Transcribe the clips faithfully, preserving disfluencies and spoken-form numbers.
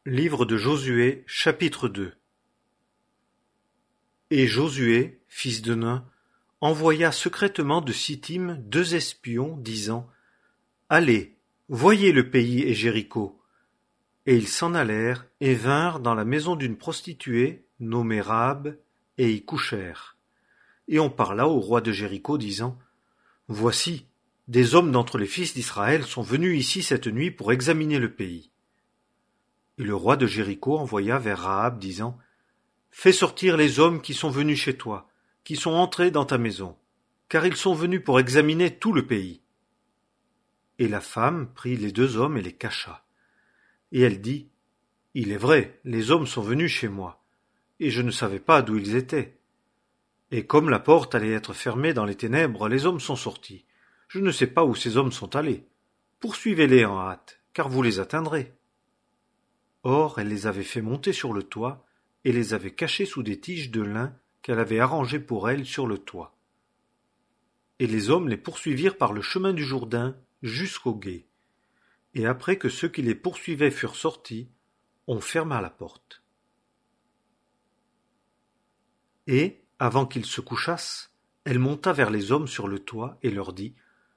Livre de Josué, chapitre deux. Et Josué, fils de Nun, envoya secrètement de Sittim deux espions, disant: Allez, voyez le pays et Jéricho. Et ils s'en allèrent et vinrent dans la maison d'une prostituée, nommée Rahab, et y couchèrent. Et on parla au roi de Jéricho, disant: Voici, des hommes d'entre les fils d'Israël sont venus ici cette nuit pour examiner le pays. Et le roi de Jéricho envoya vers Rahab, disant: Fais sortir les hommes qui sont venus chez toi, qui sont entrés dans ta maison, car ils sont venus pour examiner tout le pays. Et la femme prit les deux hommes et les cacha. Et elle dit: Il est vrai, les hommes sont venus chez moi, et je ne savais pas d'où ils étaient. Et comme la porte allait être fermée dans les ténèbres, les hommes sont sortis. Je ne sais pas où ces hommes sont allés. Poursuivez-les en hâte, car vous les atteindrez. Or, elle les avait fait monter sur le toit, et les avait cachés sous des tiges de lin qu'elle avait arrangées pour elles sur le toit. Et les hommes les poursuivirent par le chemin du Jourdain jusqu'au gué. Et après que ceux qui les poursuivaient furent sortis, on ferma la porte. Et, avant qu'ils se couchassent, elle monta vers les hommes sur le toit et leur dit: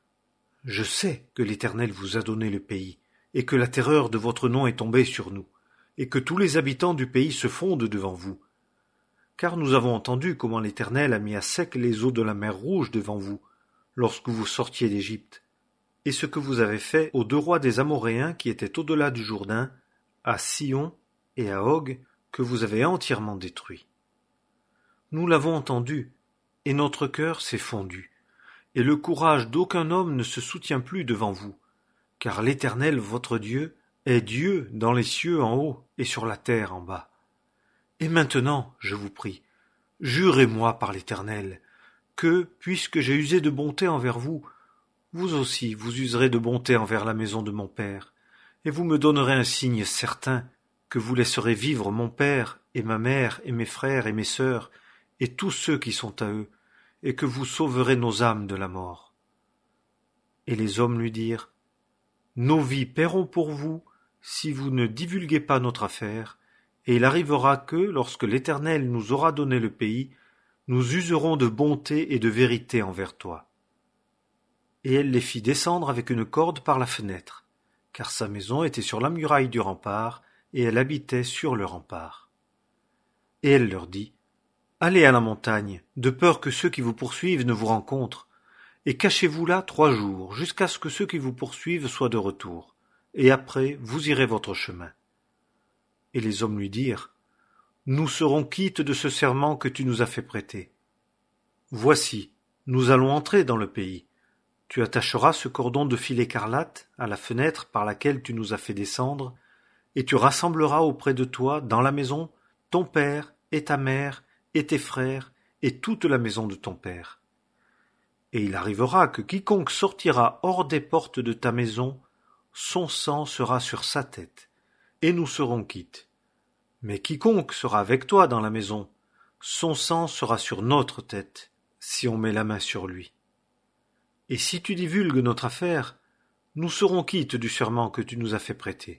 Je sais que l'Éternel vous a donné le pays, et que la terreur de votre nom est tombée sur nous, et que tous les habitants du pays se fondent devant vous. Car nous avons entendu comment l'Éternel a mis à sec les eaux de la mer Rouge devant vous, lorsque vous sortiez d'Égypte, et ce que vous avez fait aux deux rois des Amoréens qui étaient au-delà du Jourdain, à Sihon et à Og, que vous avez entièrement détruits. Nous l'avons entendu, et notre cœur s'est fondu, et le courage d'aucun homme ne se soutient plus devant vous, car l'Éternel votre Dieu est Dieu dans les cieux en haut et sur la terre en bas. Et maintenant, je vous prie, jurez-moi par l'Éternel, que, puisque j'ai usé de bonté envers vous, vous aussi vous userez de bonté envers la maison de mon père, et vous me donnerez un signe certain, que vous laisserez vivre mon père et ma mère et mes frères et mes sœurs, et tous ceux qui sont à eux, et que vous sauverez nos âmes de la mort. Et les hommes lui dirent: Nos vies paieront pour vous, si vous ne divulguez pas notre affaire, et il arrivera que, lorsque l'Éternel nous aura donné le pays, nous userons de bonté et de vérité envers toi. Et elle les fit descendre avec une corde par la fenêtre, car sa maison était sur la muraille du rempart, et elle habitait sur le rempart. Et elle leur dit: Allez à la montagne, de peur que ceux qui vous poursuivent ne vous rencontrent, et cachez-vous là trois jours, jusqu'à ce que ceux qui vous poursuivent soient de retour, et après vous irez votre chemin. Et les hommes lui dirent: Nous serons quittes de ce serment que tu nous as fait prêter. Voici, nous allons entrer dans le pays. Tu attacheras ce cordon de fil écarlate à la fenêtre par laquelle tu nous as fait descendre, et tu rassembleras auprès de toi, dans la maison, ton père et ta mère et tes frères et toute la maison de ton père. Et il arrivera que quiconque sortira hors des portes de ta maison, son sang sera sur sa tête, et nous serons quittes. Mais quiconque sera avec toi dans la maison, son sang sera sur notre tête, si on met la main sur lui. Et si tu divulgues notre affaire, nous serons quittes du serment que tu nous as fait prêter.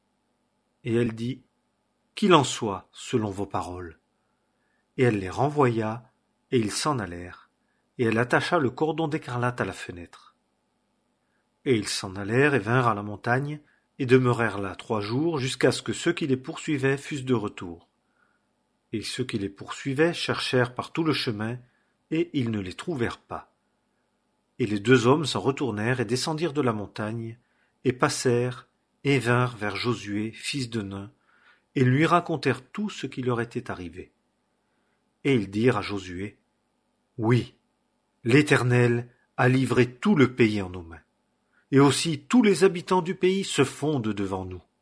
Et elle dit: Qu'il en soit selon vos paroles. Et elle les renvoya, et ils s'en allèrent, et elle attacha le cordon d'écarlate à la fenêtre. Et ils s'en allèrent et vinrent à la montagne, et demeurèrent là trois jours, jusqu'à ce que ceux qui les poursuivaient fussent de retour. Et ceux qui les poursuivaient cherchèrent par tout le chemin, et ils ne les trouvèrent pas. Et les deux hommes s'en retournèrent et descendirent de la montagne, et passèrent, et vinrent vers Josué, fils de Nun, et lui racontèrent tout ce qui leur était arrivé. Et ils dirent à Josué: Oui, l'Éternel a livré tout le pays en nos mains, et aussi tous les habitants du pays se fondent devant nous.